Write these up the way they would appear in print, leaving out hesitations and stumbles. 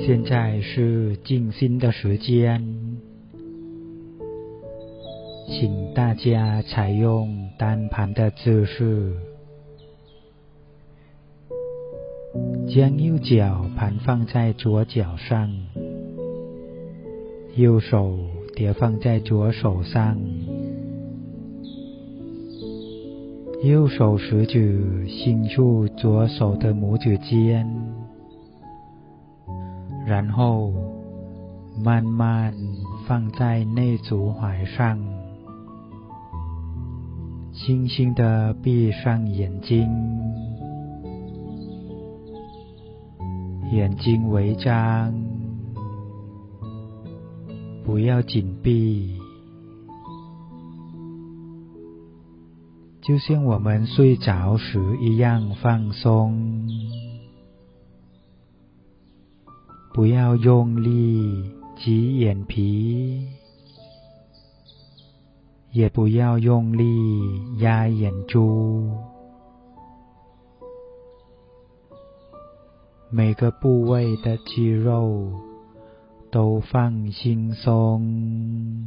现在是静心的时间，请大家采用单盘的姿势，将右脚盘放在左脚上，右手叠放在左手上，右手食指轻触左手的拇指尖，然后慢慢放在内足踝上，轻轻地闭上眼睛，眼睛微张，不要紧闭，就像我们睡着时一样放松，不要用力挤眼皮，也不要用力压眼珠，每个部位的肌肉都放轻松。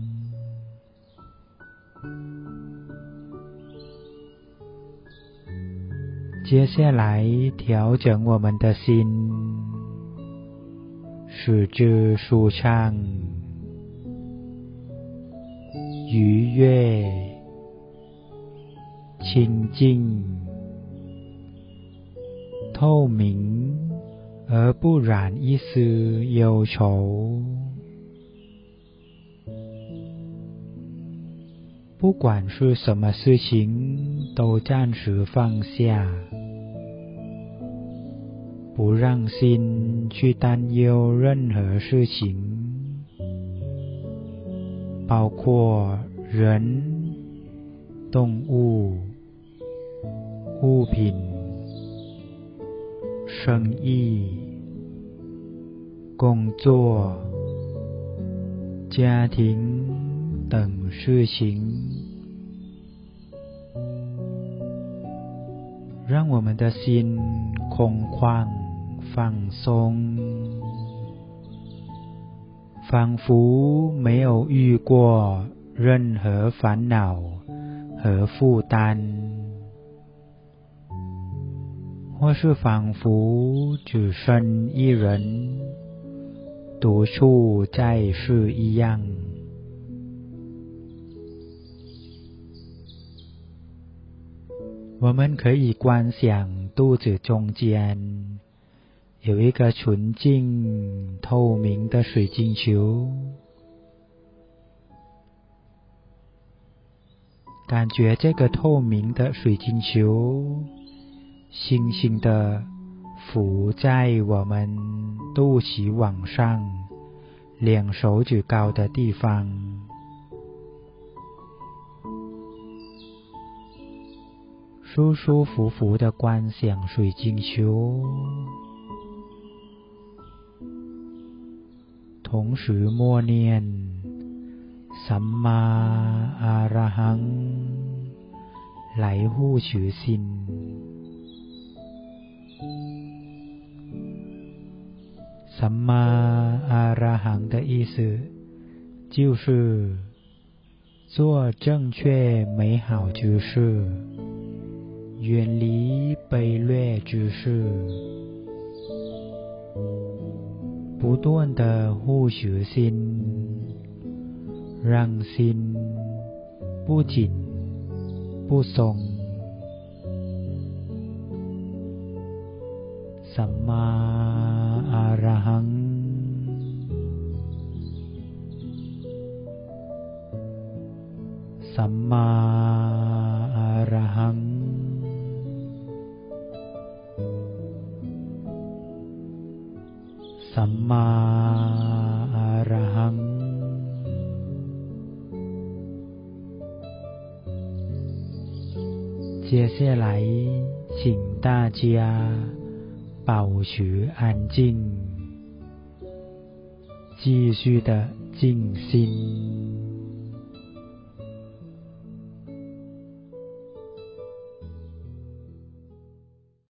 接下来调整我们的心，使之舒畅、愉悦、清净、透明，而不染一丝忧愁。不管是什么事情，都暂时放下，不让心去担忧任何事情，包括人、动物、物品、生意、工作、家庭等事情。让我们的心空旷放松，仿佛没有遇过任何烦恼和负担，或是仿佛只身一人独处在世一样。我们可以观想肚子中间有一个纯净透明的水晶球，感觉这个透明的水晶球轻轻地浮在我们肚脐往上2手指高的地方，舒舒服服地观想水晶球，同时默念สัมมาอะระหัง来护持心。สัมมาอะระหัง的意思就是做正确美好之事，远离卑劣之事，不断地护持心，让心不紧不松。สัมมาอะระหังสัมมาอะระหังสัมมาอะระหัง接下来请大家保持安静，继续的静心。